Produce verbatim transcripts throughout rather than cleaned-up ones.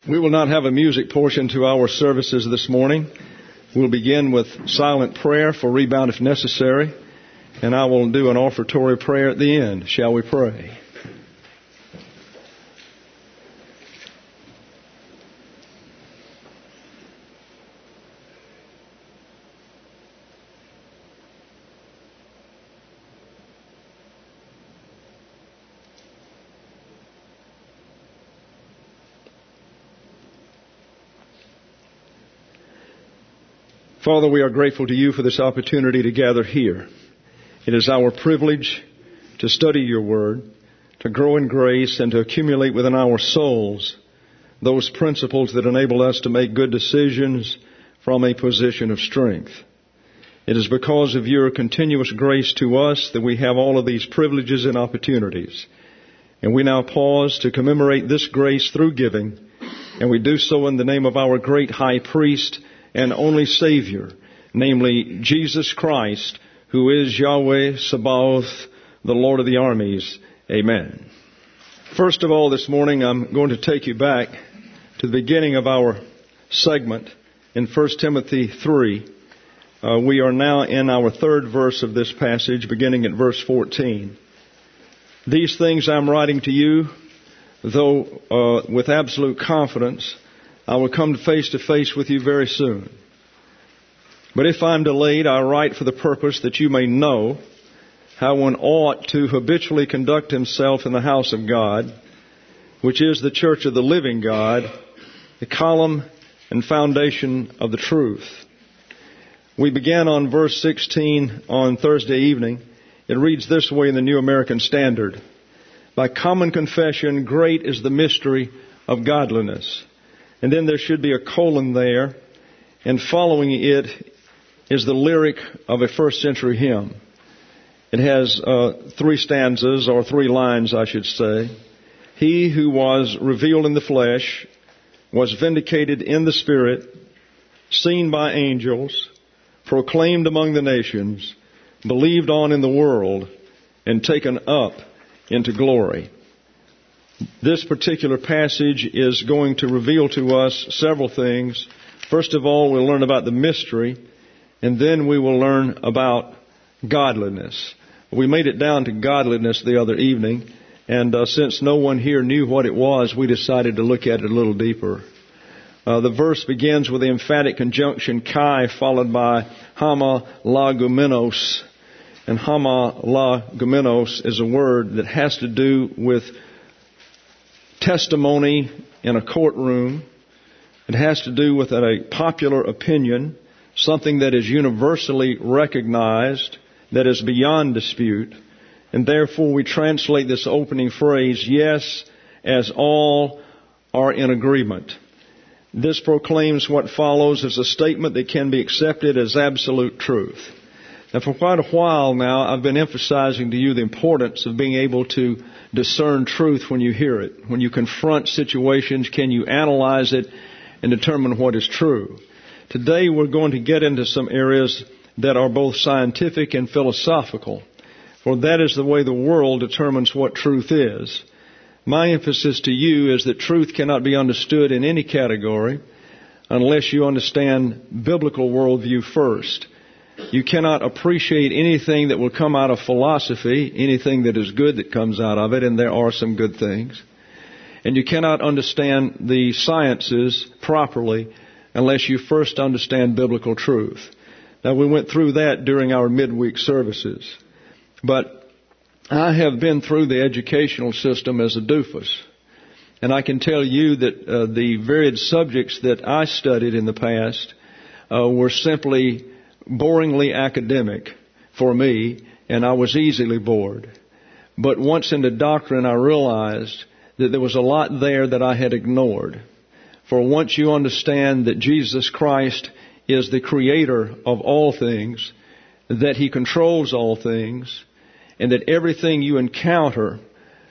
We will not have a music portion to our services this morning. We'll begin with silent prayer for rebound if necessary, and I will do an offertory prayer at the end. Shall we pray? Father, we are grateful to you for this opportunity to gather here. It is our privilege to study your word, to grow in grace, and to accumulate within our souls those principles that enable us to make good decisions from a position of strength. It is because of your continuous grace to us that we have all of these privileges and opportunities. And we now pause to commemorate this grace through giving, and we do so in the name of our great high priest and only Savior, namely Jesus Christ, who is Yahweh Sabaoth, the Lord of the armies. Amen. First of all, this morning I'm going to take you back to the beginning of our segment in First Timothy three. Uh, we are now in our third verse of this passage, beginning at verse fourteen. These things I'm writing to you, though uh, with absolute confidence, I will come face to face with you very soon. But if I'm delayed, I write for the purpose that you may know how one ought to habitually conduct himself in the house of God, which is the church of the living God, the column and foundation of the truth. We began on verse sixteen on Thursday evening. It reads this way in the New American Standard. By common confession, great is the mystery of godliness. And then there should be a colon there, and following it is the lyric of a first century hymn. It has uh, three stanzas, or three lines, I should say. He who was revealed in the flesh, was vindicated in the Spirit, seen by angels, proclaimed among the nations, believed on in the world, and taken up into glory. This particular passage is going to reveal to us several things. First of all, we'll learn about the mystery, and then we will learn about godliness. We made it down to godliness the other evening, and uh, since no one here knew what it was, we decided to look at it a little deeper. Uh, the verse begins with the emphatic conjunction kai, followed by hama lagumenos. And hama lagumenos is a word that has to do with testimony in a courtroom. It has to do with a popular opinion, something that is universally recognized, that is beyond dispute. And therefore we translate this opening phrase, yes, as all are in agreement. This proclaims what follows as a statement that can be accepted as absolute truth. Now, for quite a while now, I've been emphasizing to you the importance of being able to discern truth when you hear it. When you confront situations, can you analyze it and determine what is true? Today, we're going to get into some areas that are both scientific and philosophical, for that is the way the world determines what truth is. My emphasis to you is that truth cannot be understood in any category unless you understand biblical worldview first. You cannot appreciate anything that will come out of philosophy, anything that is good that comes out of it, and there are some good things. And you cannot understand the sciences properly unless you first understand biblical truth. Now, we went through that during our midweek services. But I have been through the educational system as a doofus. And I can tell you that uh, the varied subjects that I studied in the past uh, were simply boringly academic for me, and I was easily bored. But once into doctrine, I realized that there was a lot there that I had ignored. For once you understand that Jesus Christ is the creator of all things, that He controls all things, and that everything you encounter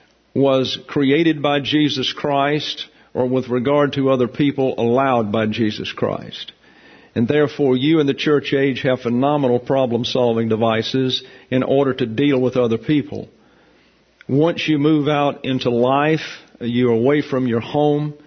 was created by Jesus Christ, or with regard to other people, allowed by Jesus Christ. And therefore, you in the church age have phenomenal problem-solving devices in order to deal with other people. Once you move out into life, you're away from your home,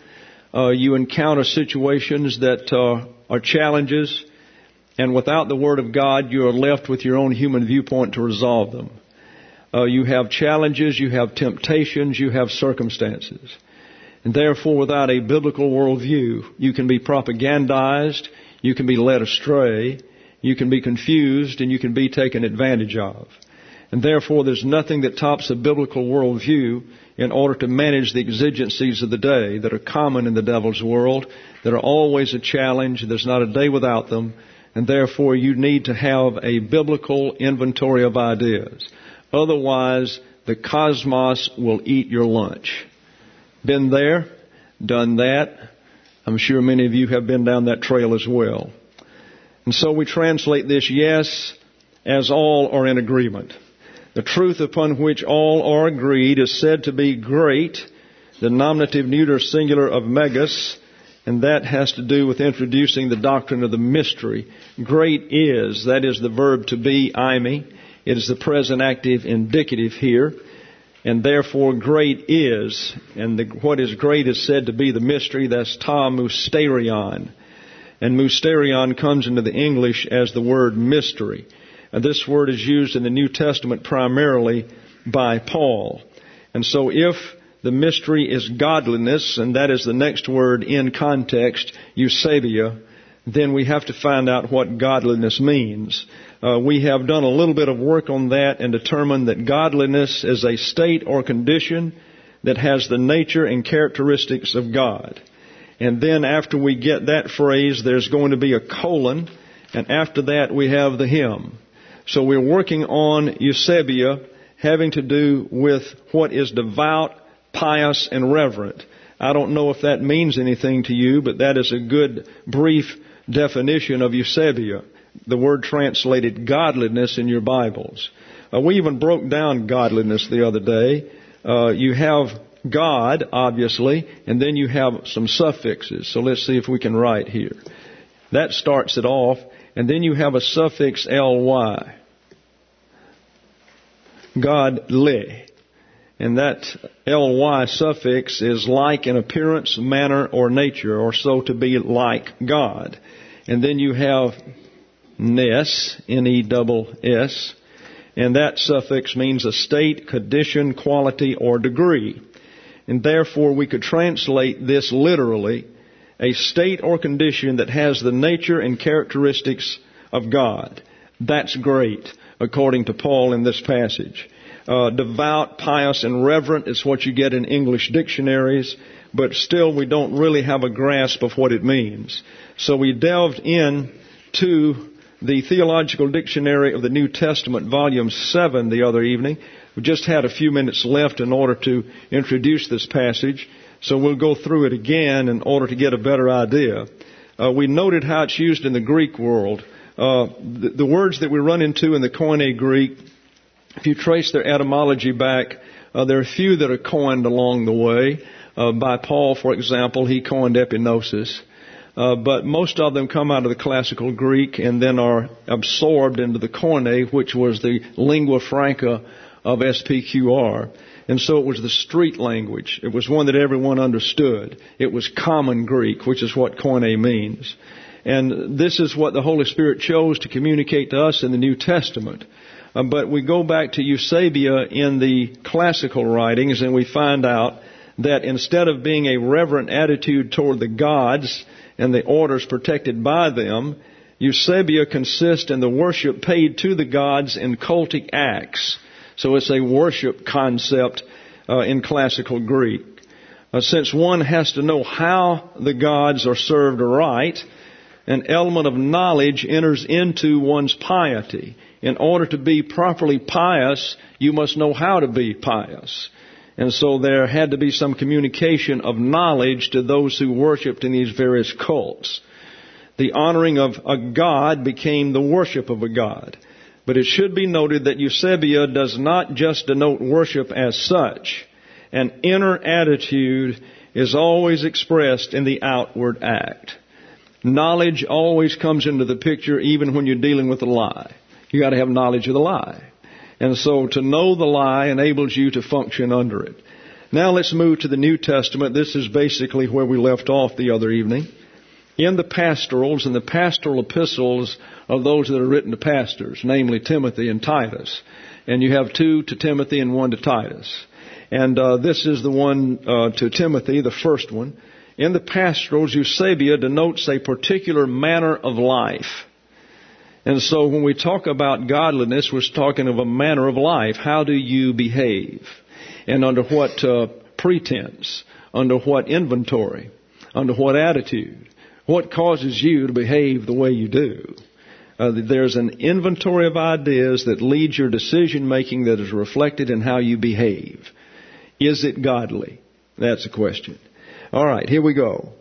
Uh, you encounter situations that uh, are challenges, and without the Word of God, you are left with your own human viewpoint to resolve them. Uh, you have challenges, you have temptations, you have circumstances. And therefore, without a biblical worldview, you can be propagandized, you can be led astray, you can be confused, and you can be taken advantage of. And therefore, there's nothing that tops a biblical worldview in order to manage the exigencies of the day that are common in the devil's world, that are always a challenge. There's not a day without them. And therefore, you need to have a biblical inventory of ideas. Otherwise, the cosmos will eat your lunch. Been there, done that. I'm sure many of you have been down that trail as well. And so we translate this, yes, as all are in agreement. The truth upon which all are agreed is said to be great, the nominative neuter singular of megas, and that has to do with introducing the doctrine of the mystery. Great is, that is the verb to be, eimi. It is the present active indicative here. And therefore great is, and the, what is great is said to be the mystery, that's ta mysterion. And mysterion comes into the English as the word mystery. And this word is used in the New Testament primarily by Paul. And so if the mystery is godliness, and that is the next word in context, eusebia, then we have to find out what godliness means. Uh, we have done a little bit of work on that and determined that godliness is a state or condition that has the nature and characteristics of God. And then after we get that phrase, there's going to be a colon, and after that we have the hymn. So we're working on eusebia, having to do with what is devout, pious, and reverent. I don't know if that means anything to you, but that is a good brief definition of eusebia, the word translated godliness in your Bibles. Uh, we even broke down godliness the other day. Uh, you have God, obviously, and then you have some suffixes. So let's see if we can write here. That starts it off. And then you have a suffix ly. God le. And that ly suffix is like in appearance, manner, or nature, or so to be like God. And then you have nes, N E S S, and that suffix means a state, condition, quality, or degree. And therefore we could translate this literally, a state or condition that has the nature and characteristics of God. That's great, according to Paul in this passage. Uh, devout, pious, and reverent is what you get in English dictionaries, but still we don't really have a grasp of what it means. So we delved in to the Theological Dictionary of the New Testament, Volume seven, the other evening. We just had a few minutes left in order to introduce this passage. So we'll go through it again in order to get a better idea. Uh, we noted how it's used in the Greek world. Uh, the, the words that we run into in the Koine Greek, if you trace their etymology back, uh, there are a few that are coined along the way. Uh, by Paul, for example, he coined epinosis. Uh, but most of them come out of the classical Greek and then are absorbed into the Koine, which was the lingua franca of S P Q R. And so it was the street language. It was one that everyone understood. It was common Greek, which is what Koine means. And this is what the Holy Spirit chose to communicate to us in the New Testament. Uh, but we go back to eusebia in the classical writings and we find out that instead of being a reverent attitude toward the gods and the orders protected by them, eusebia consists in the worship paid to the gods in cultic acts. So it's a worship concept uh, in classical Greek. Uh, since one has to know how the gods are served right, an element of knowledge enters into one's piety. In order to be properly pious, you must know how to be pious. And so there had to be some communication of knowledge to those who worshipped in these various cults. The honoring of a god became the worship of a god. But it should be noted that eusebia does not just denote worship as such. An inner attitude is always expressed in the outward act. Knowledge always comes into the picture even when you're dealing with a lie. You got to have knowledge of the lie. And so to know the lie enables you to function under it. Now let's move to the New Testament. This is basically where we left off the other evening. In the pastorals and the pastoral epistles of those that are written to pastors, namely Timothy and Titus. And you have two to Timothy and one to Titus. And uh, this is the one uh, to Timothy, the first one. In the pastorals, Eusebia denotes a particular manner of life. And so when we talk about godliness, we're talking of a manner of life. How do you behave? And under what uh, pretense? Under what inventory? Under what attitude? What causes you to behave the way you do? Uh, there's an inventory of ideas that leads your decision making that is reflected in how you behave. Is it godly? That's the question. All right, here we go.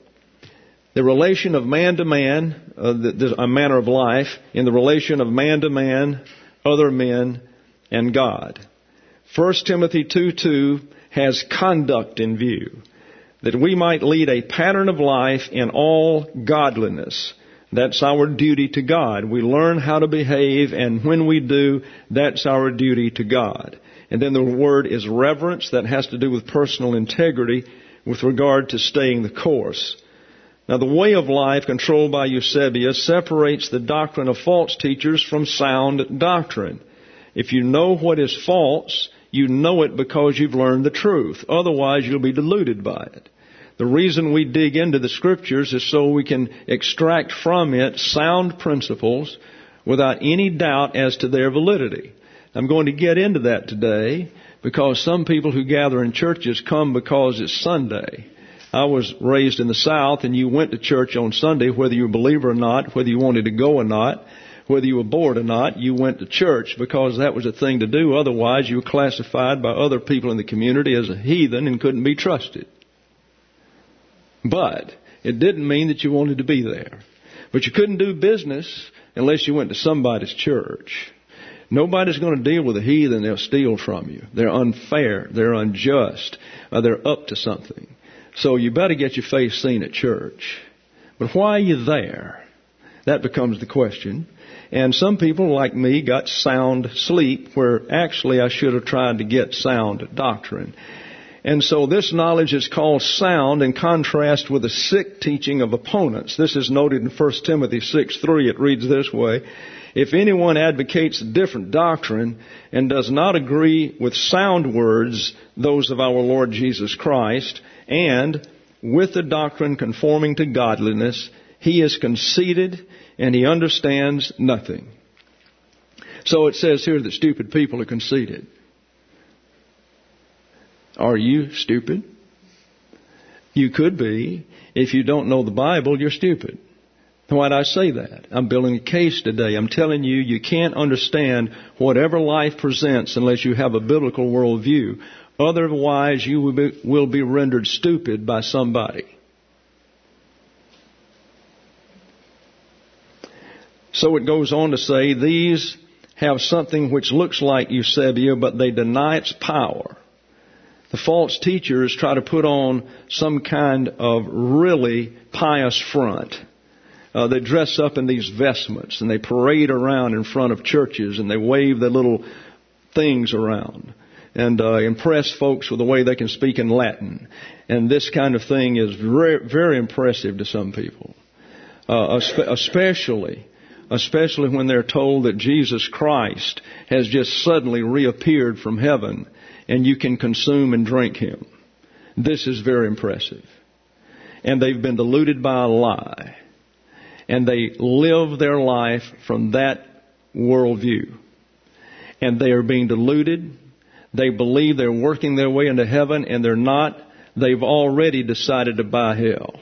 The relation of man to man, uh, the, the, a manner of life, in the relation of man to man, other men, and God. First Timothy two two has conduct in view, that we might lead a pattern of life in all godliness. That's our duty to God. We learn how to behave, and when we do, that's our duty to God. And then the word is reverence. That has to do with personal integrity with regard to staying the course. Now, the way of life controlled by Eusebius separates the doctrine of false teachers from sound doctrine. If you know what is false, you know it because you've learned the truth. Otherwise, you'll be deluded by it. The reason we dig into the Scriptures is so we can extract from it sound principles without any doubt as to their validity. I'm going to get into that today because some people who gather in churches come because it's Sunday. I was raised in the South, and you went to church on Sunday, whether you were a believer or not, whether you wanted to go or not, whether you were bored or not, you went to church because that was a thing to do. Otherwise, you were classified by other people in the community as a heathen and couldn't be trusted. But it didn't mean that you wanted to be there. But you couldn't do business unless you went to somebody's church. Nobody's going to deal with a heathen. They'll steal from you. They're unfair. They're unjust. Uh, they're up to something. So you better get your face seen at church. But why are you there? That becomes the question. And some people like me got sound sleep where actually I should have tried to get sound doctrine. And so this knowledge is called sound in contrast with the sick teaching of opponents. This is noted in First Timothy six three. It reads this way: if anyone advocates a different doctrine and does not agree with sound words, those of our Lord Jesus Christ, and with the doctrine conforming to godliness, he is conceited and he understands nothing. So it says here that stupid people are conceited. Are you stupid? You could be. If you don't know the Bible, you're stupid. Why'd I say that? I'm building a case today. I'm telling you, you can't understand whatever life presents unless you have a biblical worldview. Otherwise, you will be, will be rendered stupid by somebody. So it goes on to say, these have something which looks like Eusebia, but they deny its power. The false teachers try to put on some kind of really pious front. Uh, they dress up in these vestments and they parade around in front of churches and they wave their little things around and uh, impress folks with the way they can speak in Latin. And this kind of thing is very, very impressive to some people, uh, especially especially when they're told that Jesus Christ has just suddenly reappeared from heaven and you can consume and drink Him. This is very impressive. And they've been deluded by a lie. And they live their life from that worldview. And they are being deluded. They believe they're working their way into heaven, and they're not. They've already decided to buy hell.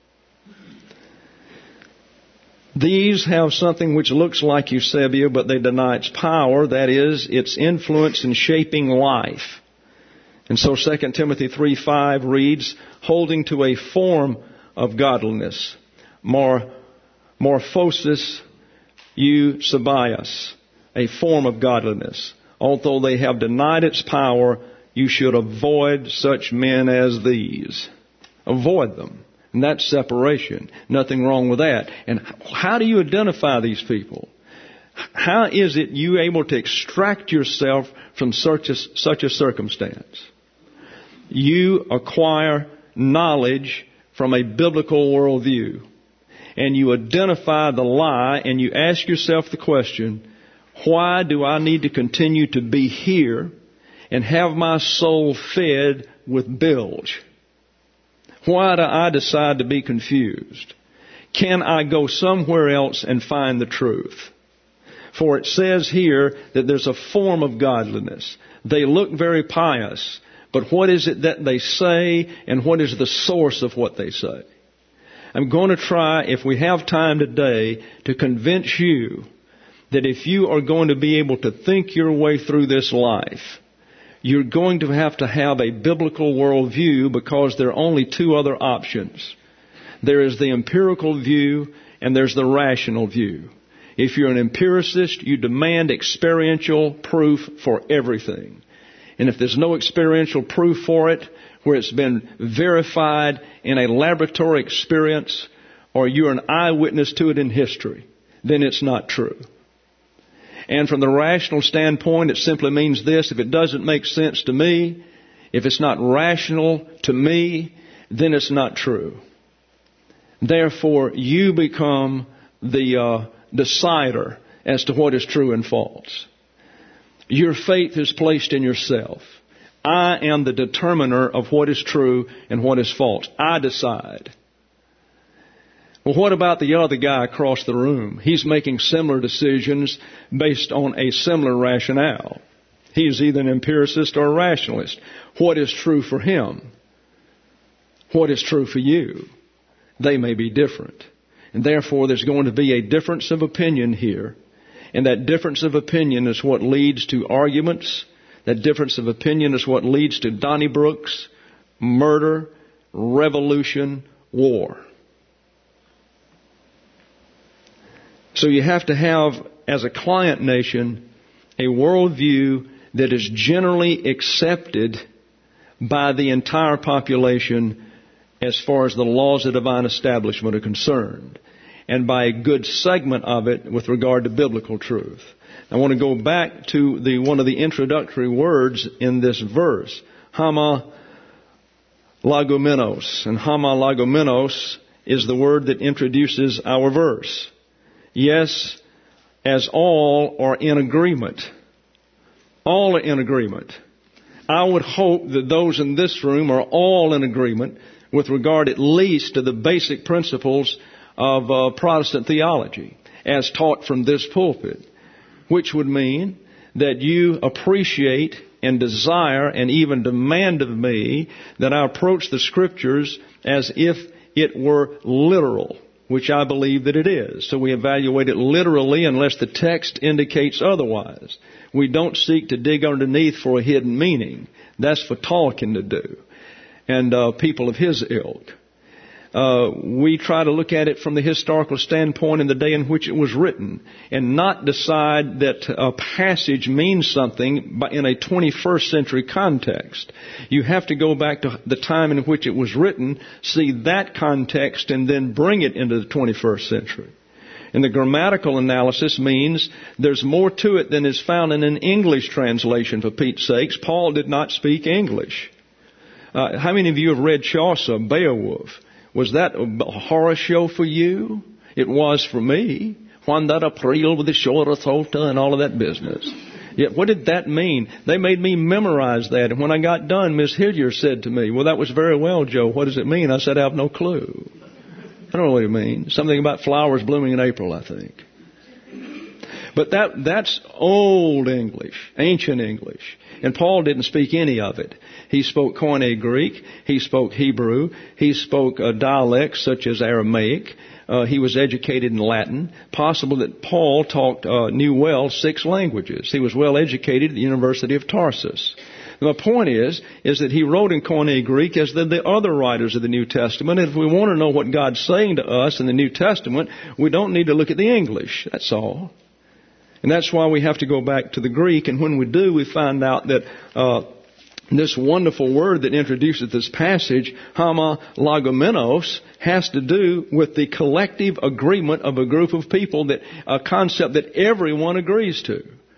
These have something which looks like Eusebia, but they deny its power, that is, its influence in shaping life. And so Second Timothy three five reads, holding to a form of godliness, more morphosis eusebias, a form of godliness. Although they have denied its power, you should avoid such men as these. Avoid them. And that's separation. Nothing wrong with that. And how do you identify these people? How is it you able to extract yourself from such a, such a circumstance? you acquire knowledge from a biblical worldview. And you identify the lie and you ask yourself the question, why do I need to continue to be here and have my soul fed with bilge? Why do I decide to be confused? Can I go somewhere else and find the truth? For it says here that there's a form of godliness. They look very pious, but what is it that they say and what is the source of what they say? I'm going to try, if we have time today, to convince you that if you are going to be able to think your way through this life, you're going to have to have a biblical worldview, because there are only two other options. There is the empirical view and there's the rational view. If you're an empiricist, you demand experiential proof for everything. And if there's no experiential proof for it, where it's been verified in a laboratory experience, or you're an eyewitness to it in history, then it's not true. And from the rational standpoint, it simply means this: if it doesn't make sense to me, if it's not rational to me, then it's not true. Therefore, you become the uh, decider as to what is true and false. Your faith is placed in yourself. I am the determiner of what is true and what is false. I decide. Well, what about the other guy across the room? He's making similar decisions based on a similar rationale. He is either an empiricist or a rationalist. What is true for him? What is true for you? They may be different. And therefore, there's going to be a difference of opinion here. And that difference of opinion is what leads to arguments. That difference of opinion is what leads to Donnybrooks, murder, revolution, war. So you have to have, as a client nation, a worldview that is generally accepted by the entire population as far as the laws of divine establishment are concerned, and by a good segment of it with regard to biblical truth. I want to go back to the one of the introductory words in this verse, hama lagomenos. And hama lagomenos is the word that introduces our verse. Yes, as all are in agreement. All are in agreement. I would hope that those in this room are all in agreement with regard at least to the basic principles of uh, Protestant theology as taught from this pulpit, which would mean that you appreciate and desire and even demand of me that I approach the Scriptures as if it were literal, which I believe that it is. So we evaluate it literally unless the text indicates otherwise. We don't seek to dig underneath for a hidden meaning. That's for Tolkien to do and uh, people of his ilk. Uh, we try to look at it from the historical standpoint in the day in which it was written, and not decide that a passage means something in a twenty-first century context. You have to go back to the time in which it was written, see that context, and then bring it into the twenty-first century. And the grammatical analysis means there's more to it than is found in an English translation, for Pete's sakes. Paul did not speak English. Uh, how many of you have read Chaucer, Beowulf? Was that a horror show for you? It was for me. Juan that April with the shore of Thota and all of that business. Yet, what did that mean? They made me memorize that. And when I got done, Miss Hillier said to me, well, that was very well, Joe. What does it mean? I said, I have no clue. I don't know what it means. Something about flowers blooming in April, I think. But that that's old English, ancient English. And Paul didn't speak any of it. He spoke Koine Greek. He spoke Hebrew. He spoke uh, dialects such as Aramaic. Uh, he was educated in Latin. Possible that Paul talked, uh, knew well six languages. He was well educated at the University of Tarsus. The point is, is that he wrote in Koine Greek as did the other writers of the New Testament. And if we want to know what God's saying to us in the New Testament, we don't need to look at the English. That's all. And that's why we have to go back to the Greek. And when we do, we find out that uh, this wonderful word that introduces this passage, hama lagomenos, has to do with the collective agreement of a group of people, that a concept that everyone agrees to.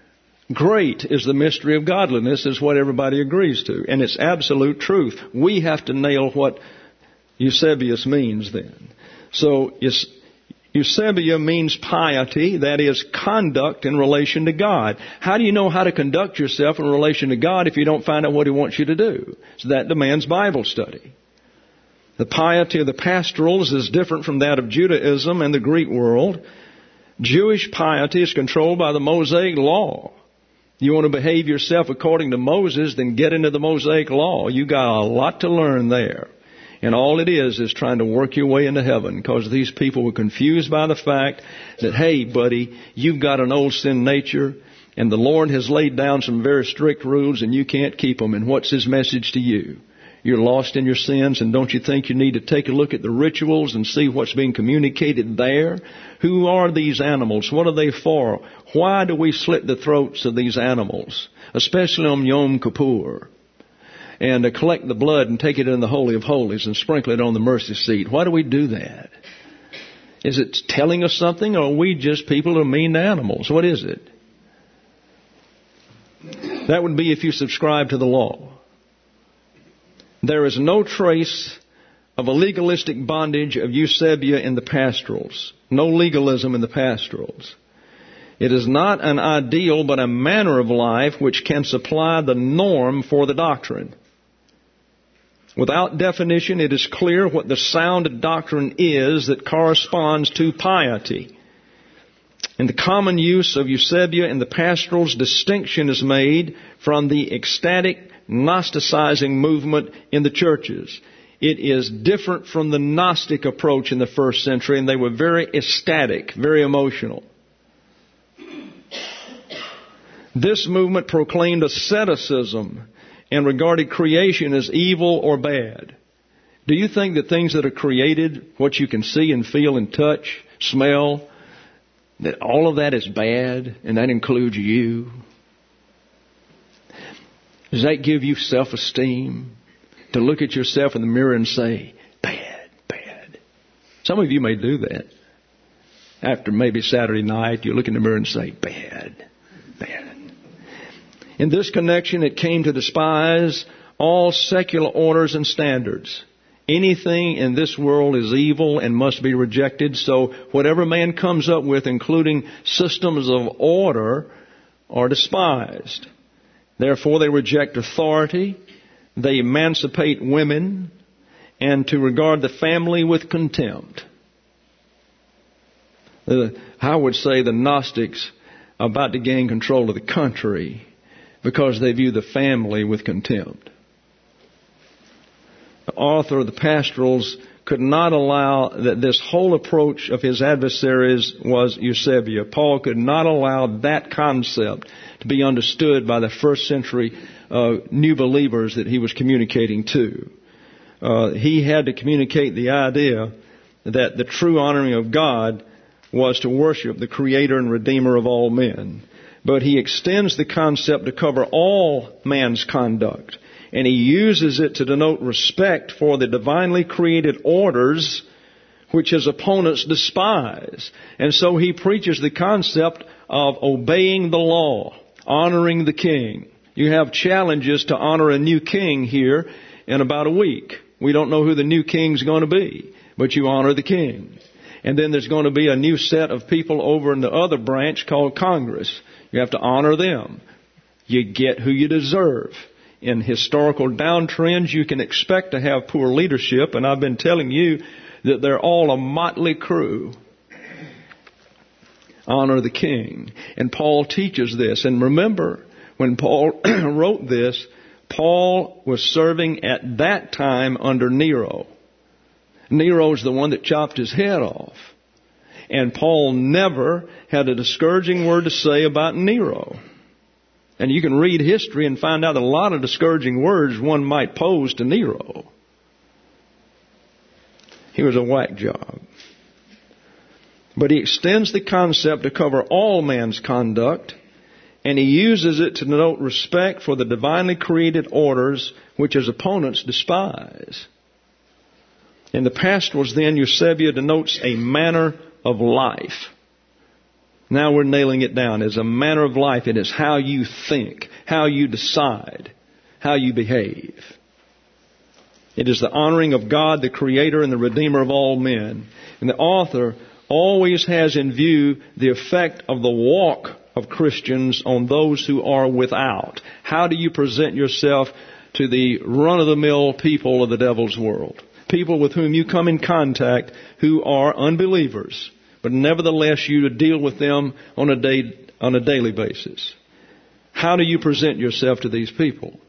Great is the mystery of godliness is what everybody agrees to. And it's absolute truth. We have to nail what Eusebius means then. So Eusebia means piety, that is conduct in relation to God. How do you know how to conduct yourself in relation to God if you don't find out what He wants you to do? So that demands Bible study. The piety of the pastorals is different from that of Judaism and the Greek world. Jewish piety is controlled by the Mosaic law. You want to behave yourself according to Moses, then get into the Mosaic law. You got a lot to learn there. And all it is is trying to work your way into heaven, because these people were confused by the fact that, hey, buddy, you've got an old sin nature, and the Lord has laid down some very strict rules, and you can't keep them. And what's His message to you? You're lost in your sins, and don't you think you need to take a look at the rituals and see what's being communicated there? Who are these animals? What are they for? Why do we slit the throats of these animals, especially on Yom Kippur? And to collect the blood and take it in the Holy of Holies and sprinkle it on the mercy seat. Why do we do that? Is it telling us something, or are we just people who are mean to animals? What is it? That would be if you subscribe to the law. There is no trace of a legalistic bondage of Eusebia in the pastorals. No legalism in the pastorals. It is not an ideal, but a manner of life which can supply the norm for the doctrine. Without definition, it is clear what the sound doctrine is that corresponds to piety. In the common use of Eusebia in the pastorals, distinction is made from the ecstatic Gnosticizing movement in the churches. It is different from the Gnostic approach in the first century, and they were very ecstatic, very emotional. This movement proclaimed asceticism and regarded creation as evil or bad. Do you think that things that are created, what you can see and feel and touch, smell, that all of that is bad, and that includes you? Does that give you self-esteem? To look at yourself in the mirror and say, bad, bad. Some of you may do that. After maybe Saturday night, you look in the mirror and say, bad, bad. In this connection, it came to despise all secular orders and standards. Anything in this world is evil and must be rejected. So whatever man comes up with, including systems of order, are despised. Therefore, they reject authority, they emancipate women, and to regard the family with contempt. Uh, I would say the Gnostics are about to gain control of the country because they view the family with contempt. The author of the pastorals could not allow that this whole approach of his adversaries was Eusebia. Paul could not allow that concept to be understood by the first century uh, new believers that he was communicating to. Uh, he had to communicate the idea that the true honoring of God was to worship the Creator and Redeemer of all men. But he extends the concept to cover all man's conduct. And he uses it to denote respect for the divinely created orders which his opponents despise. And so he preaches the concept of obeying the law, honoring the king. You have challenges to honor a new king here in about a week. We don't know who the new king's going to be, but you honor the king. And then there's going to be a new set of people over in the other branch called Congress. You have to honor them. You get who you deserve. In historical downtrends, you can expect to have poor leadership, and I've been telling you that they're all a motley crew. Honor the king. And Paul teaches this. And remember, when Paul wrote this, Paul was serving at that time under Nero. Nero's the one that chopped his head off. And Paul never had a discouraging word to say about Nero. And you can read history and find out a lot of discouraging words one might pose to Nero. He was a whack job. But he extends the concept to cover all man's conduct, and he uses it to denote respect for the divinely created orders which his opponents despise. In the pastorals then, Eusebia denotes a manner of life. Now we're nailing it down as a manner of life. It is how you think, how you decide, how you behave. It is the honoring of God, the Creator and the Redeemer of all men. And the author always has in view the effect of the walk of Christians on those who are without. How do you present yourself to the run-of-the-mill people of the devil's world? People with whom you come in contact who are unbelievers, but nevertheless you deal with them on a day, on a daily basis. How do you present yourself to these people?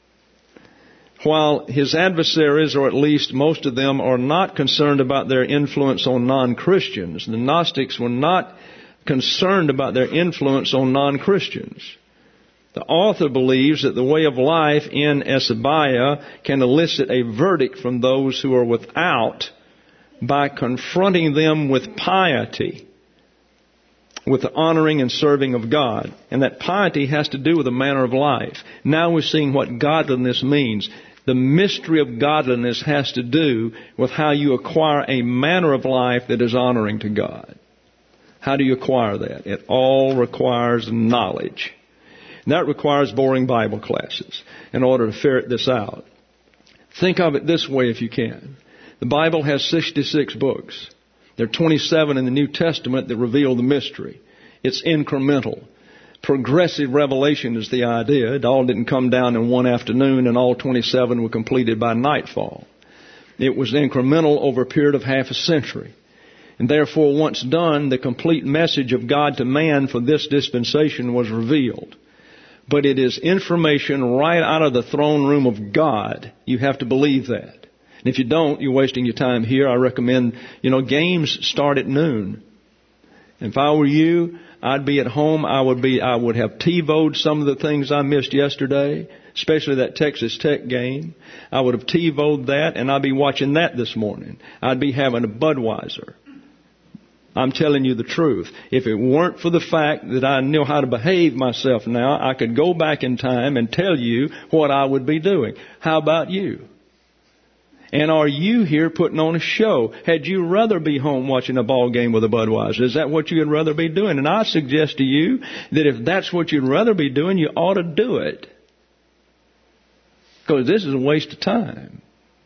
While his adversaries, or at least most of them, are not concerned about their influence on non-Christians, the Gnostics were not concerned about their influence on non-Christians. The author believes that the way of life in Asabiah can elicit a verdict from those who are without by confronting them with piety, with the honoring and serving of God. And that piety has to do with a manner of life. Now we're seeing what godliness means. The mystery of godliness has to do with how you acquire a manner of life that is honoring to God. How do you acquire that? It all requires knowledge. And that requires boring Bible classes in order to ferret this out. Think of it this way if you can. The Bible has sixty-six books. There are twenty-seven in the New Testament that reveal the mystery. It's incremental. Progressive revelation is the idea. It all didn't come down in one afternoon and all twenty-seven were completed by nightfall. It was incremental over a period of half a century. And therefore, once done, the complete message of God to man for this dispensation was revealed. But it is information right out of the throne room of God. You have to believe that. And if you don't, you're wasting your time here. I recommend, you know, games start at noon. If I were you, I'd be at home. I would be, I would have TiVo'd some of the things I missed yesterday, especially that Texas Tech game. I would have TiVo'd that, and I'd be watching that this morning. I'd be having a Budweiser. I'm telling you the truth. If it weren't for the fact that I know how to behave myself now, I could go back in time and tell you what I would be doing. How about you? And are you here putting on a show? Had you rather be home watching a ball game with a Budweiser? Is that what you'd rather be doing? And I suggest to you that if that's what you'd rather be doing, you ought to do it. Because this is a waste of time.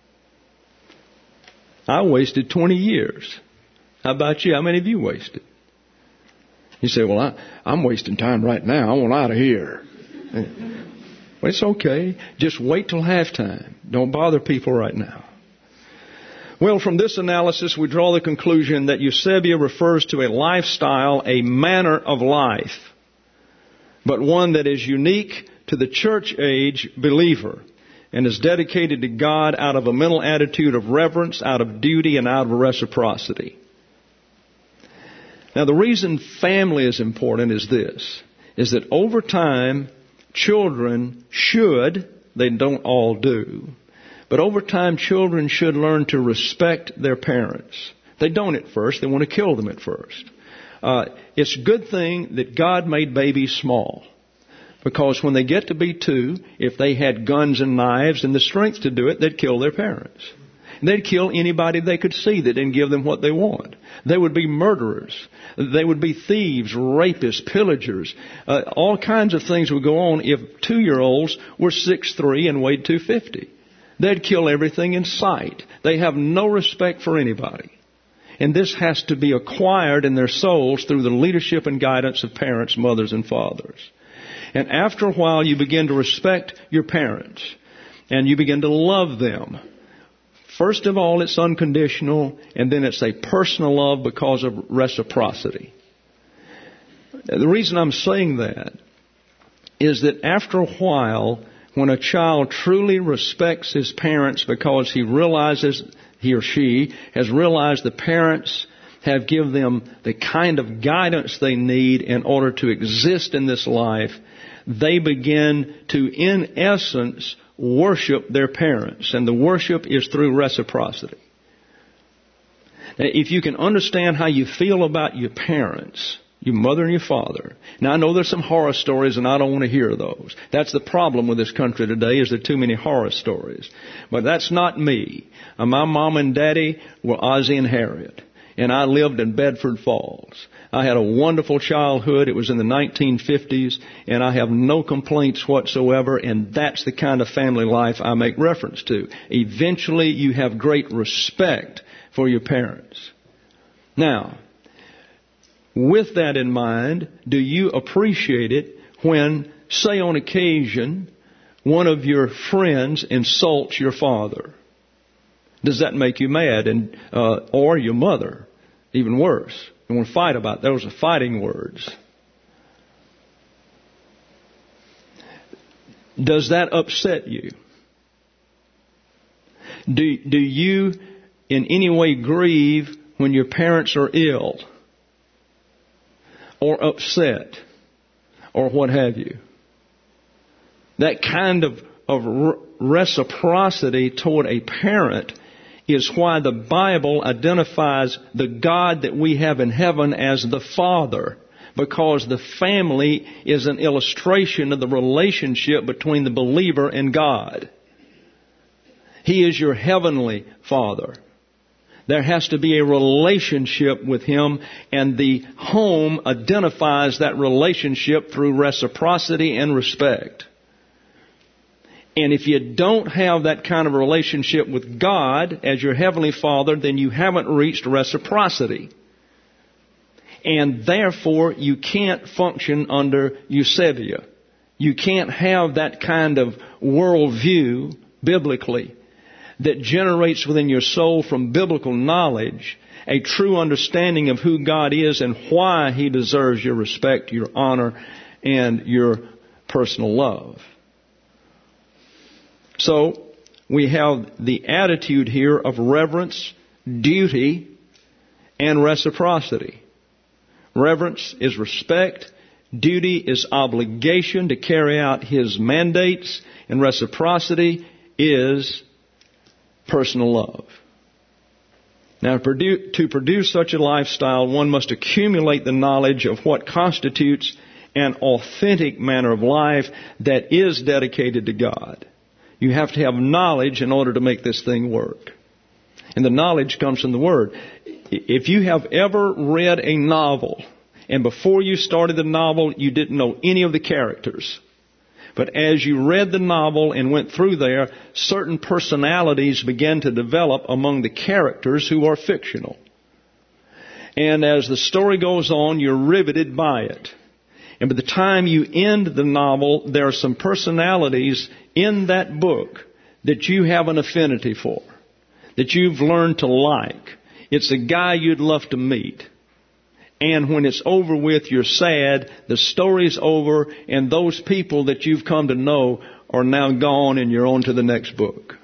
I wasted twenty years. How about you? How many of you wasted? You say, well, I, I'm wasting time right now. I want out of here. Well, it's okay. Just wait till halftime. Don't bother people right now. Well, from this analysis, we draw the conclusion that Eusebia refers to a lifestyle, a manner of life, but one that is unique to the church age believer and is dedicated to God out of a mental attitude of reverence, out of duty, and out of reciprocity. Now, the reason family is important is this, is that over time, children should, they don't all do, but over time, children should learn to respect their parents. They don't at first. They want to kill them at first. Uh, it's a good thing that God made babies small. Because when they get to be two, if they had guns and knives and the strength to do it, they'd kill their parents. And they'd kill anybody they could see that didn't give them what they want. They would be murderers. They would be thieves, rapists, pillagers. Uh, all kinds of things would go on if two-year-olds were six foot three and weighed two hundred fifty. They'd kill everything in sight. They have no respect for anybody. And this has to be acquired in their souls through the leadership and guidance of parents, mothers, and fathers. And after a while, you begin to respect your parents. And you begin to love them. First of all, it's unconditional. And then it's a personal love because of reciprocity. The reason I'm saying that is that after a while, when a child truly respects his parents because he realizes, he or she has realized the parents have given them the kind of guidance they need in order to exist in this life, they begin to, in essence, worship their parents. And the worship is through reciprocity. Now, if you can understand how you feel about your parents, your mother and your father. Now, I know there's some horror stories, and I don't want to hear those. That's the problem with this country today, is there are too many horror stories. But that's not me. Uh, my mom and daddy were Ozzie and Harriet. and I lived in Bedford Falls. I had a wonderful childhood. It was in the nineteen fifties, and I have no complaints whatsoever, and that's the kind of family life I make reference to. Eventually, you have great respect for your parents. Now, with that in mind, do you appreciate it when, say on occasion, one of your friends insults your father? Does that make you mad? And uh, or your mother? Even worse. You want to fight about it. Those are fighting words. Does that upset you? Do, do you in any way grieve when your parents are ill or upset or what have you? That kind of, of reciprocity toward a parent is why the Bible identifies the God that we have in heaven as the Father, because the family is an illustration of the relationship between the believer and God. He is your heavenly Father. There has to be a relationship with Him, and the home identifies that relationship through reciprocity and respect. And if you don't have that kind of relationship with God as your Heavenly Father, then you haven't reached reciprocity. And therefore, you can't function under Eusebia. You can't have that kind of worldview, biblically, that generates within your soul from biblical knowledge a true understanding of who God is and why He deserves your respect, your honor, and your personal love. So, we have the attitude here of reverence, duty, and reciprocity. Reverence is respect. Duty is obligation to carry out His mandates. And reciprocity is personal love. Now, to produce such a lifestyle, one must accumulate the knowledge of what constitutes an authentic manner of life that is dedicated to God. You have to have knowledge in order to make this thing work. And the knowledge comes from the Word. If you have ever read a novel, and before you started the novel, you didn't know any of the characters, but as you read the novel and went through there, certain personalities began to develop among the characters who are fictional. And as the story goes on, you're riveted by it. And by the time you end the novel, there are some personalities in that book that you have an affinity for, that you've learned to like. It's a guy you'd love to meet. And when it's over with, you're sad, the story's over, and those people that you've come to know are now gone and you're on to the next book.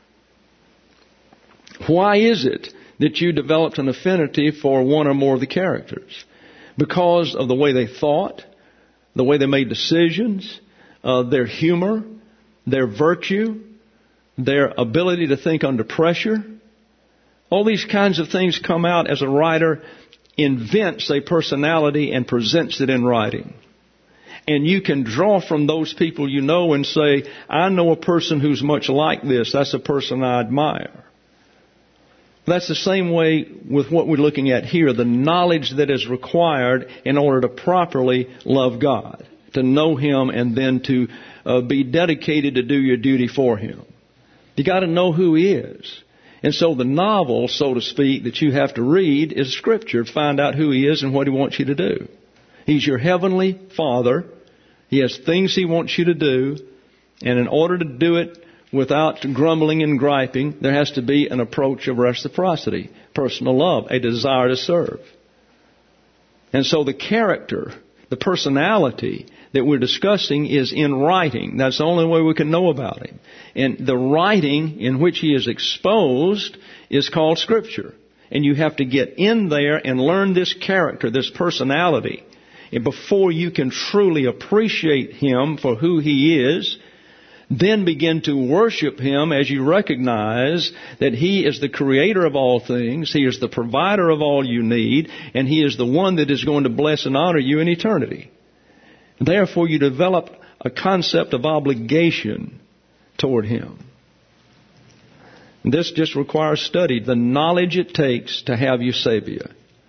Why is it that you developed an affinity for one or more of the characters? Because of the way they thought, the way they made decisions, uh, their humor, their virtue, their ability to think under pressure. All these kinds of things come out as a writer invents a personality and presents it in writing. And you can draw from those people you know and say, I know a person who's much like this. That's a person I admire. That's the same way with what we're looking at here, the knowledge that is required in order to properly love God, to know Him, and then to uh, be dedicated to do your duty for Him. You got to know who He is. And so the novel, so to speak, that you have to read is Scripture to find out who He is and what He wants you to do. He's your heavenly Father. He has things He wants you to do. And in order to do it without grumbling and griping, there has to be an approach of reciprocity, personal love, a desire to serve. And so the character, the personality that we're discussing is in writing. That's the only way we can know about Him. And the writing in which He is exposed is called Scripture. And you have to get in there and learn this character, this personality, and before you can truly appreciate Him for who He is, then begin to worship Him as you recognize that He is the creator of all things, He is the provider of all you need, and He is the one that is going to bless and honor you in eternity. Therefore, you develop a concept of obligation toward Him. This just requires study, the knowledge it takes to have Eusebia.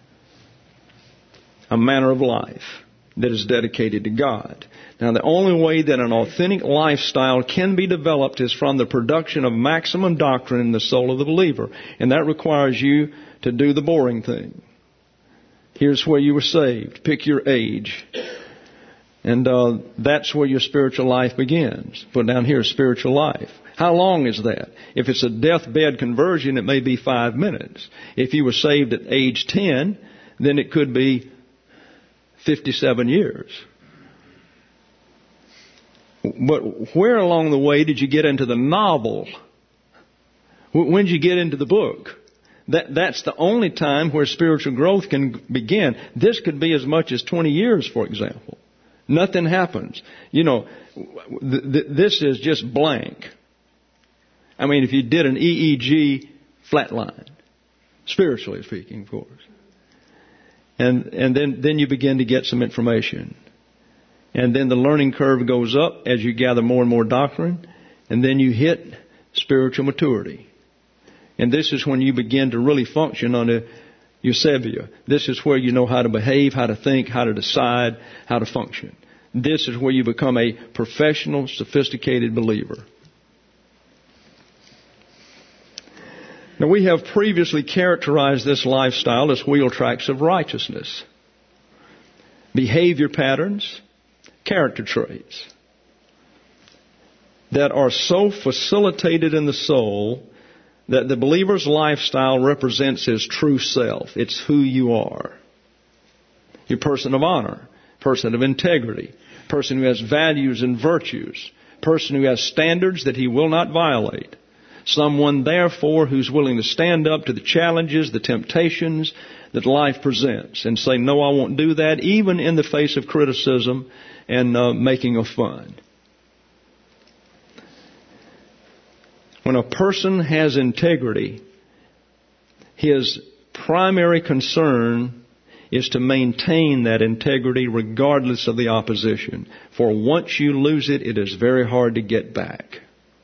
a manner of life that is dedicated to God. Now, the only way that an authentic lifestyle can be developed is from the production of maximum doctrine in the soul of the believer. And that requires you to do the boring thing. Here's where you were saved. Pick your age. And uh, that's where your spiritual life begins. Put down here, spiritual life. How long is that? If it's a deathbed conversion, it may be five minutes. If you were saved at age ten, then it could be fifty-seven years. But where along the way did you get into the novel? When did you get into the book? That, that's the only time where spiritual growth can begin. This could be as much as twenty years, for example. Nothing happens. You know, th- th- this is just blank. I mean, if you did an E E G flatline, spiritually speaking, of course. And, and then, then you begin to get some information. And then the learning curve goes up as you gather more and more doctrine. And then you hit spiritual maturity. And this is when you begin to really function under eusebia. This is where you know how to behave, how to think, how to decide, how to function. This is where you become a professional, sophisticated believer. Now, we have previously characterized this lifestyle as wheel tracks of righteousness. Behavior patterns, character traits that are so facilitated in the soul that the believer's lifestyle represents his true self. It's who you are. You're a person of honor, person of integrity, person who has values and virtues, person who has standards that he will not violate. Someone, therefore, who's willing to stand up to the challenges, the temptations that life presents and say, no, I won't do that, even in the face of criticism and uh, making of fun. When a person has integrity, his primary concern is to maintain that integrity regardless of the opposition. For once you lose it, it is very hard to get back.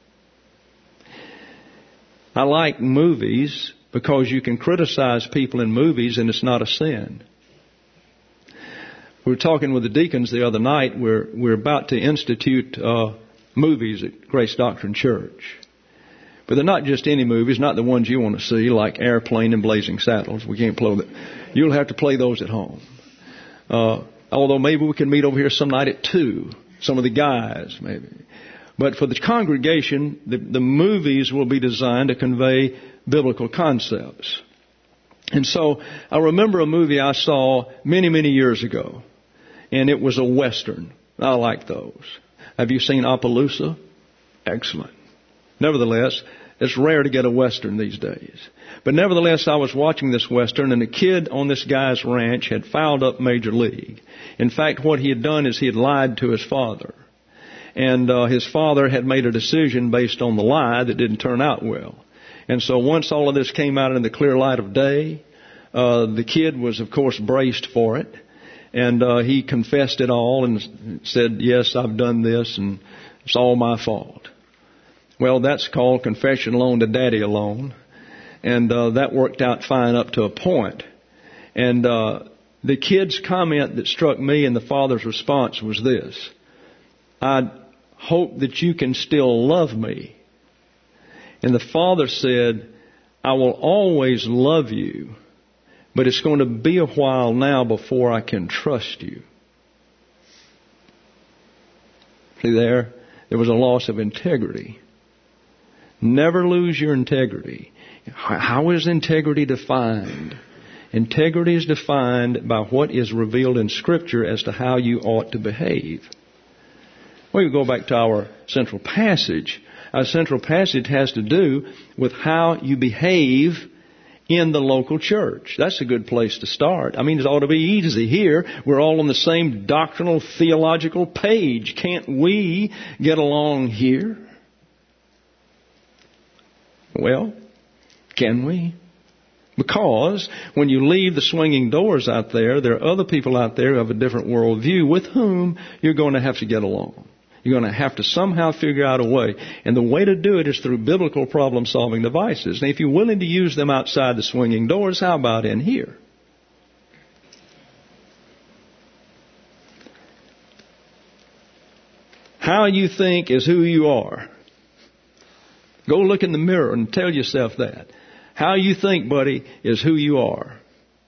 I like movies because you can criticize people in movies and it's not a sin. We were talking with the deacons the other night. We're, we're about to institute uh, movies at Grace Doctrine Church. But they're not just any movies, not the ones you want to see, like Airplane and Blazing Saddles. We can't play that. You'll have to play those at home. Uh, although maybe we can meet over here some night at two. Some of the guys, maybe. But for the congregation, the, the movies will be designed to convey biblical concepts. And so I remember a movie I saw many, many years ago. And it was a Western. I like those. Have you seen Appaloosa? Excellent. Nevertheless, it's rare to get a Western these days. But nevertheless, I was watching this Western, and a kid on this guy's ranch had fouled up Major League. In fact, what he had done is he had lied to his father. And uh, his father had made a decision based on the lie that didn't turn out well. And so once all of this came out in the clear light of day, uh, the kid was, of course, braced for it. And uh, he confessed it all and said, yes, I've done this, and it's all my fault. Well, that's called confession alone to daddy alone. And uh, that worked out fine up to a point. And uh, the kid's comment that struck me and the father's response was this: I hope that you can still love me. And the father said, I will always love you, but it's going to be a while now before I can trust you. See there? There was a loss of integrity. Never lose your integrity. How is integrity defined? Integrity is defined by what is revealed in Scripture as to how you ought to behave. We go back to our central passage. Our central passage has to do with how you behave in the local church. That's a good place to start. I mean, it ought to be easy here. We're all on the same doctrinal, theological page. Can't we get along here? Well, can we? Because when you leave the swinging doors out there, there are other people out there who have a different worldview with whom you're going to have to get along. You're going to have to somehow figure out a way. And the way to do it is through biblical problem-solving devices. Now, if you're willing to use them outside the swinging doors, how about in here? How you think is who you are. Go look in the mirror and tell yourself that. How you think, buddy, is who you are.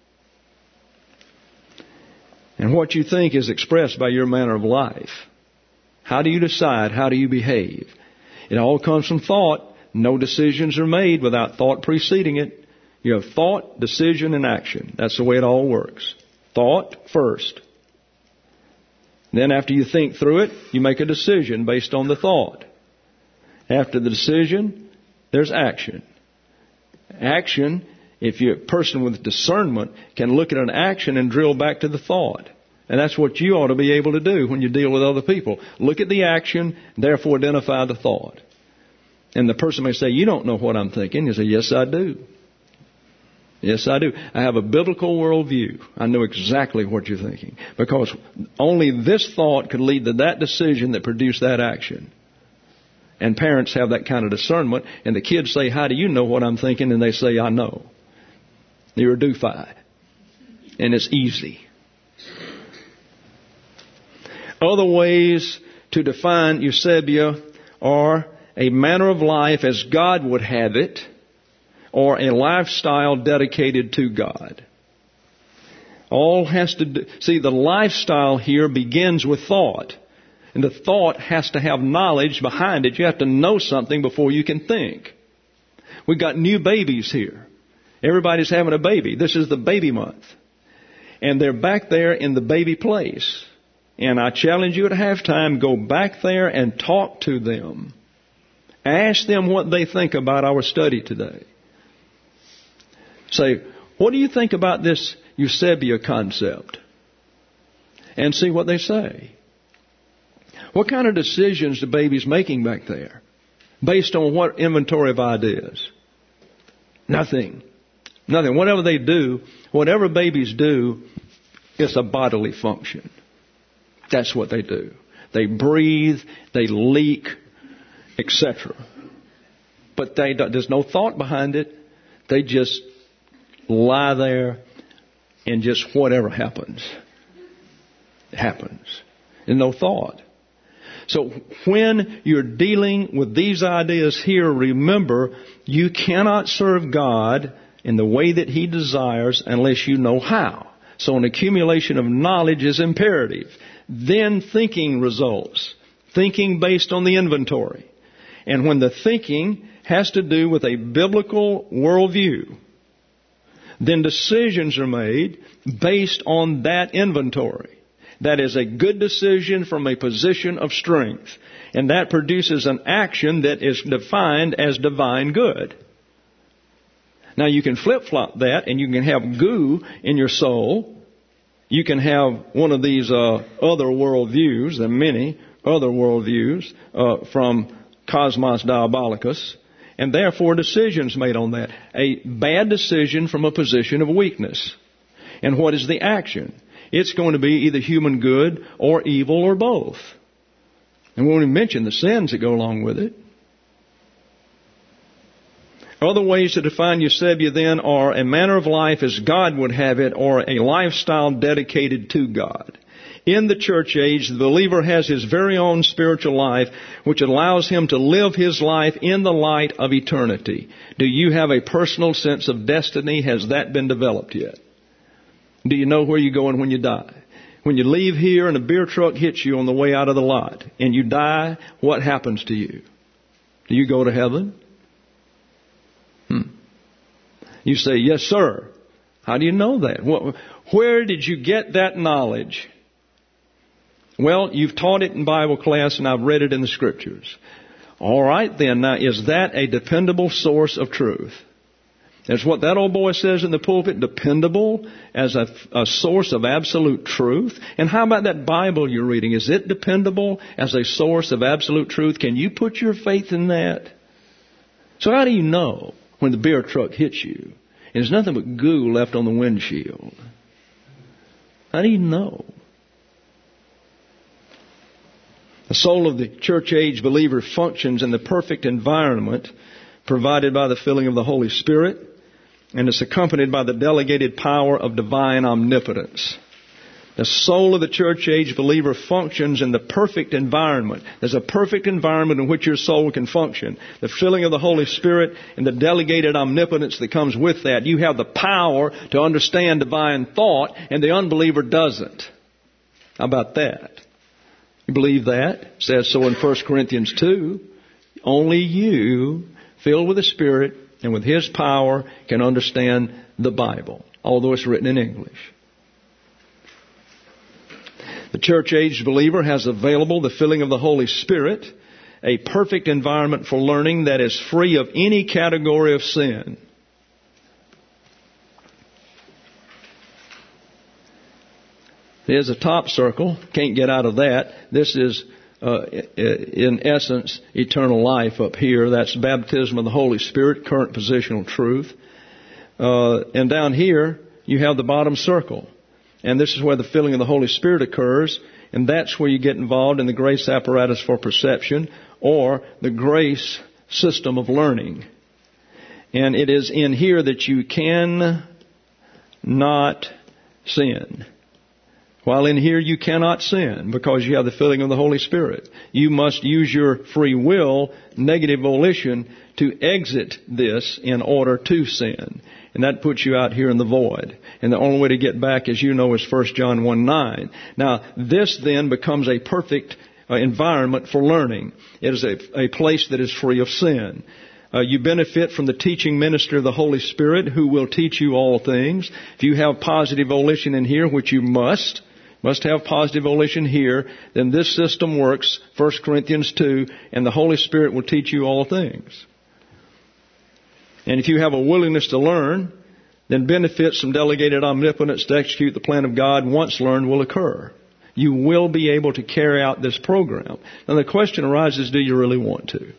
And what you think is expressed by your manner of life. How do you decide? How do you behave? It all comes from thought. No decisions are made without thought preceding it. You have thought, decision, and action. That's the way it all works. Thought first. Then after you think through it, you make a decision based on the thought. After the decision, there's action. Action, if you're a person with discernment, can look at an action and drill back to the thought. And that's what you ought to be able to do when you deal with other people. Look at the action, therefore identify the thought. And the person may say, you don't know what I'm thinking. You say, yes, I do. Yes, I do. I have a biblical worldview. I know exactly what you're thinking. Because only this thought could lead to that decision that produced that action. And parents have that kind of discernment. And the kids say, how do you know what I'm thinking? And they say, I know. You're a doofy. And it's easy. Other ways to define Eusebia are a manner of life as God would have it, or a lifestyle dedicated to God. All has to do, see, the lifestyle here begins with thought. And the thought has to have knowledge behind it. You have to know something before you can think. We've got new babies here. Everybody's having a baby. This is the baby month. And they're back there in the baby place. And I challenge you at halftime, go back there and talk to them. Ask them what they think about our study today. Say, what do you think about this Eusebia concept? And see what they say. What kind of decisions the baby's making back there? Based on what inventory of ideas? Nothing. Nothing. Whatever they do, whatever babies do, it's a bodily function. That's what they do. They breathe, they leak, et cetera. But they don't, there's no thought behind it. They just lie there and just whatever happens, happens. There's no thought. So when you're dealing with these ideas here, remember, you cannot serve God in the way that He desires unless you know how. So an accumulation of knowledge is imperative. Then thinking results. Thinking based on the inventory. And when the thinking has to do with a biblical worldview, then decisions are made based on that inventory. That is a good decision from a position of strength. And that produces an action that is defined as divine good. Now you can flip-flop that and you can have goo in your soul. You can have one of these uh, other worldviews, there are many other worldviews uh, from Cosmos Diabolicus, and therefore decisions made on that. A bad decision from a position of weakness. And what is the action? It's going to be either human good or evil or both. And we won't mention the sins that go along with it. Other ways to define Eusebia then are a manner of life as God would have it, or a lifestyle dedicated to God. In the church age, the believer has his very own spiritual life, which allows him to live his life in the light of eternity. Do you have a personal sense of destiny? Has that been developed yet? Do you know where you're going when you die? When you leave here and a beer truck hits you on the way out of the lot and you die, what happens to you? Do you go to heaven? Hmm. You say, yes, sir. How do you know that? Where did you get that knowledge? Well, you've taught it in Bible class and I've read it in the Scriptures. All right then, now is that a dependable source of truth? That's what that old boy says in the pulpit, dependable as a, a source of absolute truth. And how about that Bible you're reading? Is it dependable as a source of absolute truth? Can you put your faith in that? So how do you know when the beer truck hits you and there's nothing but goo left on the windshield? How do you know? The soul of the church age believer functions in the perfect environment provided by the filling of the Holy Spirit, and is accompanied by the delegated power of divine omnipotence. The soul of the church age believer functions in the perfect environment. There's a perfect environment in which your soul can function. The filling of the Holy Spirit and the delegated omnipotence that comes with that. You have the power to understand divine thought, and the unbeliever doesn't. How about that? You believe that? It says so in First Corinthians two. Only you, filled with the Spirit and with His power, can understand the Bible, although it's written in English. The church-aged believer has available the filling of the Holy Spirit, a perfect environment for learning that is free of any category of sin. There's a top circle. Can't get out of that. This is, uh, in essence, eternal life up here. That's baptism of the Holy Spirit, current positional truth. Uh, and down here, you have the bottom circle. And this is where the filling of the Holy Spirit occurs, and that's where you get involved in the grace apparatus for perception, or the grace system of learning. And it is in here that you can not sin. While in here you cannot sin because you have the filling of the Holy Spirit. You must use your free will, negative volition, to exit this in order to sin. And that puts you out here in the void. And the only way to get back, as you know, is First John one nine. Now, this then becomes a perfect uh, environment for learning. It is a, a place that is free of sin. Uh, you benefit from the teaching ministry of the Holy Spirit, who will teach you all things. If you have positive volition in here, which you must, must have positive volition here, then this system works, First Corinthians two, and the Holy Spirit will teach you all things. And if you have a willingness to learn, then benefits from delegated omnipotence to execute the plan of God once learned will occur. You will be able to carry out this program. Now the question arises, do you really want to?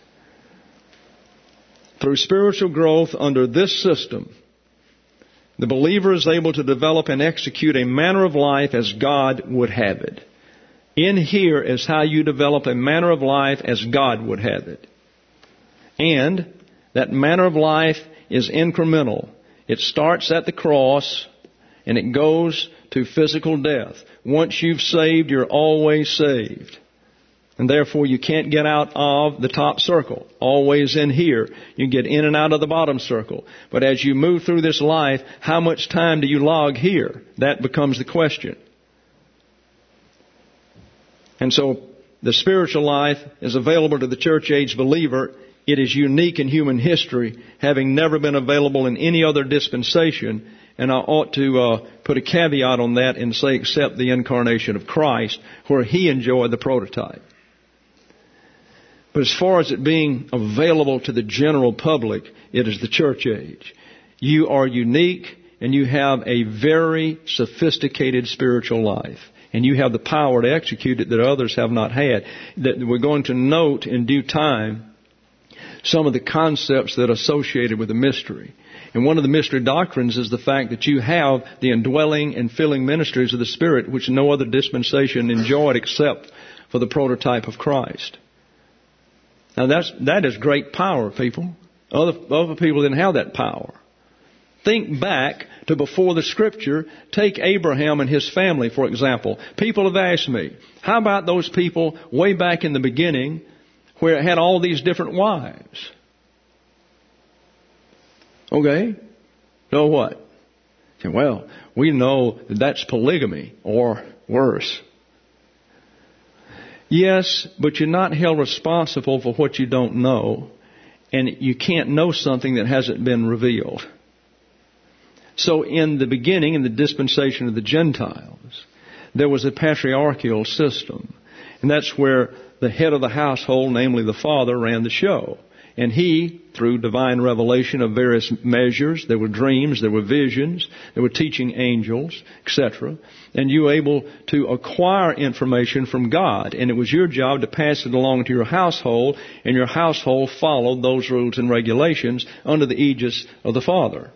Through spiritual growth under this system, the believer is able to develop and execute a manner of life as God would have it. In here is how you develop a manner of life as God would have it. And that manner of life is incremental. It starts at the cross and it goes to physical death. Once you've saved, you're always saved. And therefore you can't get out of the top circle. Always in here. You get in and out of the bottom circle. But as you move through this life, how much time do you log here? That becomes the question. And so the spiritual life is available to the church-age believer. It is unique in human history, having never been available in any other dispensation. And I ought to uh, put a caveat on that and say, except the incarnation of Christ, where He enjoyed the prototype. But as far as it being available to the general public, it is the church age. You are unique and you have a very sophisticated spiritual life. And you have the power to execute it that others have not had. That we're going to note in due time some of the concepts that are associated with the mystery. And one of the mystery doctrines is the fact that you have the indwelling and filling ministries of the Spirit, which no other dispensation enjoyed except for the prototype of Christ. Now that's, that is great power, people. Other, other people didn't have that power. Think back to before the Scripture. Take Abraham and his family, for example. People have asked me, how about those people way back in the beginning where it had all these different wives? Okay. So what? Well, we know that that's polygamy or worse. Yes, but you're not held responsible for what you don't know, and you can't know something that hasn't been revealed. So in the beginning, in the dispensation of the Gentiles, there was a patriarchal system, and that's where the head of the household, namely the father, ran the show. And he, through divine revelation of various measures, there were dreams, there were visions, there were teaching angels, et cetera. And you were able to acquire information from God. And it was your job to pass it along to your household, and your household followed those rules and regulations under the aegis of the Father.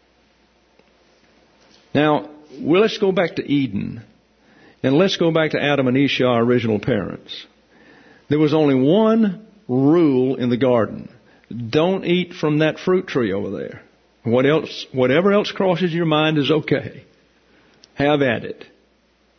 Now, well, let's go back to Eden. And let's go back to Adam and Eve, our original parents. There was only one rule in the garden. Don't eat from that fruit tree over there. What else, whatever else crosses your mind is okay. Have at it.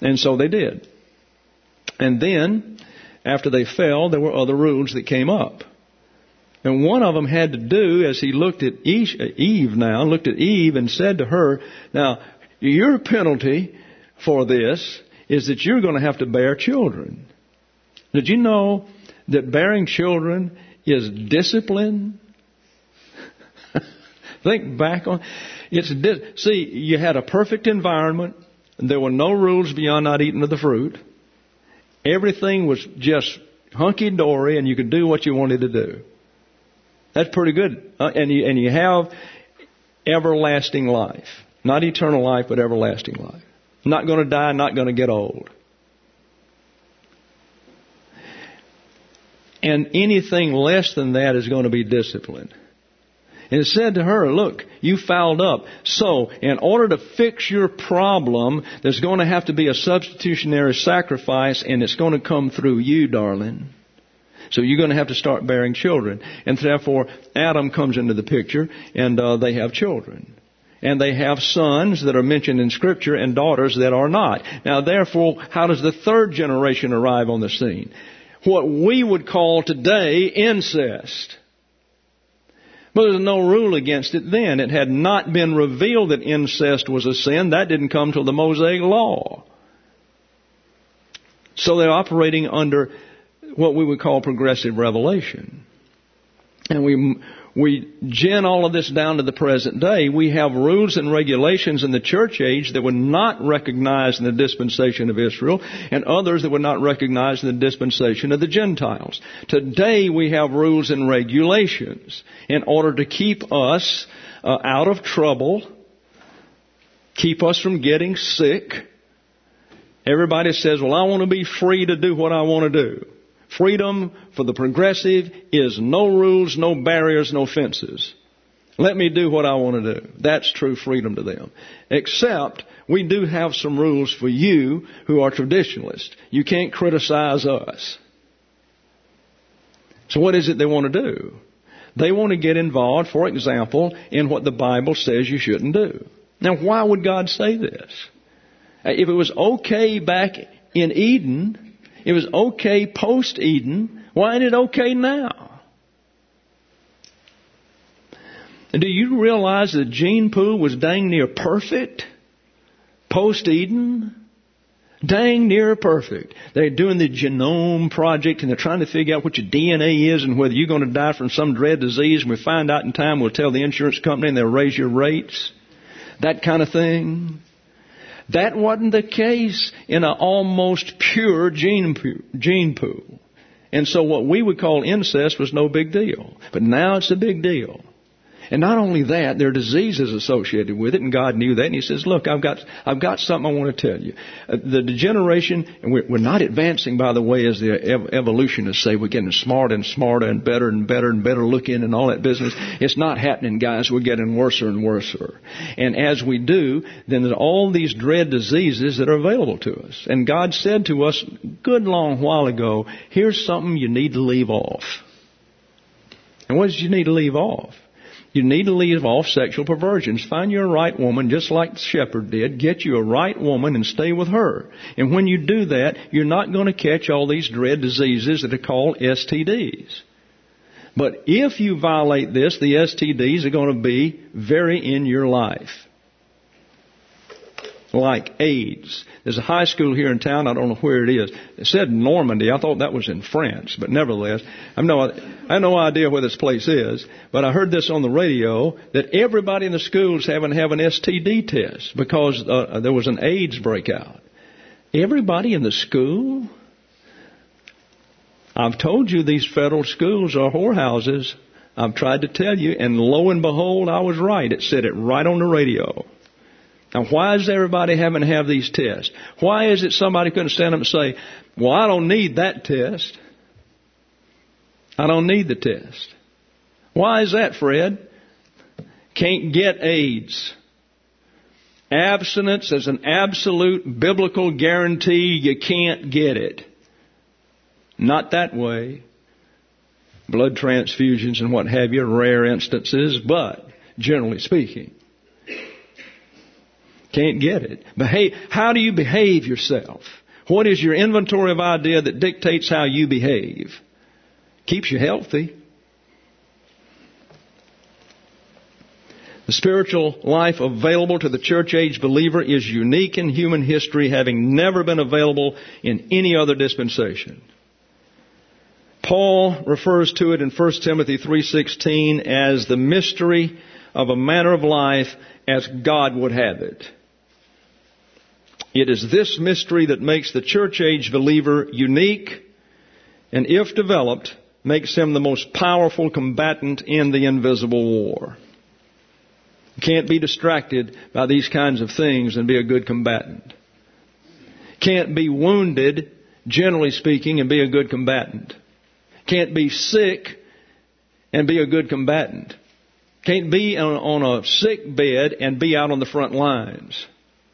And so they did. And then, after they fell, there were other rules that came up. And one of them had to do, as he looked at Eve now, looked at Eve and said to her, now, your penalty for this is that you're going to have to bear children. Did you know that bearing children is discipline? Think back on it's. Di- See, you had a perfect environment. There were no rules beyond not eating of the fruit. Everything was just hunky-dory, and you could do what you wanted to do. That's pretty good. Uh, and you and you have everlasting life. Not eternal life, but everlasting life. Not going to die, not going to get old. And anything less than that is going to be discipline. And it said to her, look, you fouled up. So, in order to fix your problem, there's going to have to be a substitutionary sacrifice, and it's going to come through you, darling. So you're going to have to start bearing children. And therefore, Adam comes into the picture, and uh, they have children. And they have sons that are mentioned in Scripture and daughters that are not. Now, therefore, how does the third generation arrive on the scene? What we would call today incest. But there's no rule against it then. It had not been revealed that incest was a sin. That didn't come till the Mosaic Law. So they're operating under what we would call progressive revelation. And we we gin all of this down to the present day. We have rules and regulations in the church age that were not recognized in the dispensation of Israel, and others that were not recognized in the dispensation of the Gentiles. Today we have rules and regulations in order to keep us uh, out of trouble, keep us from getting sick. Everybody says, well, I want to be free to do what I want to do. Freedom for the progressive is no rules, no barriers, no fences. Let me do what I want to do. That's true freedom to them. Except we do have some rules for you who are traditionalists. You can't criticize us. So what is it they want to do? They want to get involved, for example, in what the Bible says you shouldn't do. Now, why would God say this? If it was okay back in Eden, it was okay post-Eden, why ain't it okay now? And do you realize the gene pool was dang near perfect post-Eden? Dang near perfect. They're doing the genome project, and they're trying to figure out what your D N A is and whether you're going to die from some dread disease. And we find out in time, we'll tell the insurance company and they'll raise your rates. That kind of thing. That wasn't the case in an almost pure gene pool, gene pool. And so what we would call incest was no big deal. But now it's a big deal. And not only that, there are diseases associated with it, and God knew that. And He says, look, I've got I've got something I want to tell you. Uh, the degeneration, and we're, we're not advancing, by the way, as the ev- evolutionists say. We're getting smarter and smarter and better and better and better looking and all that business. It's not happening, guys. We're getting worse and worse. And as we do, then there's all these dread diseases that are available to us. And God said to us a good long while ago, here's something you need to leave off. And what did you need to leave off? You need to leave off sexual perversions. Find you a right woman, just like the shepherd did. Get you a right woman and stay with her. And when you do that, you're not going to catch all these dread diseases that are called S T Ds. But if you violate this, the S T Ds are going to be very in your life. Like AIDS. There's a high school here in town. I don't know where it is. It said Normandy. I thought that was in France. But nevertheless, I have no, I have no idea where this place is. But I heard this on the radio that everybody in the schools having to have an S T D test because uh, there was an AIDS breakout. Everybody in the school? I've told you these federal schools are whorehouses. I've tried to tell you, and lo and behold, I was right. It said it right on the radio. Now, why is everybody having to have these tests? Why is it somebody couldn't stand up and say, well, I don't need that test. I don't need the test. Why is that, Fred? Can't get AIDS. Abstinence is an absolute biblical guarantee you can't get it. Not that way. Blood transfusions and what have you, rare instances, but generally speaking. Can't get it. Behave. How do you behave yourself? What is your inventory of idea that dictates how you behave? Keeps you healthy. The spiritual life available to the church-age believer is unique in human history, having never been available in any other dispensation. Paul refers to it in First Timothy three sixteen as the mystery of a manner of life as God would have it. It is this mystery that makes the church-age believer unique, and if developed, makes him the most powerful combatant in the invisible war. You can't be distracted by these kinds of things and be a good combatant. Can't be wounded, generally speaking, and be a good combatant. Can't be sick and be a good combatant. Can't be on, on a sick bed and be out on the front lines.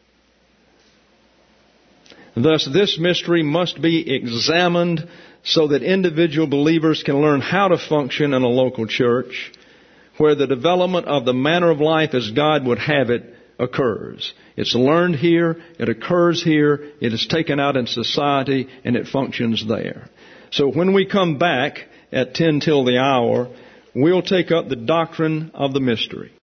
Thus, this mystery must be examined so that individual believers can learn how to function in a local church where the development of the manner of life as God would have it occurs. It's learned here, it occurs here, it is taken out in society, and it functions there. So when we come back at ten till the hour, we'll take up the doctrine of the mystery.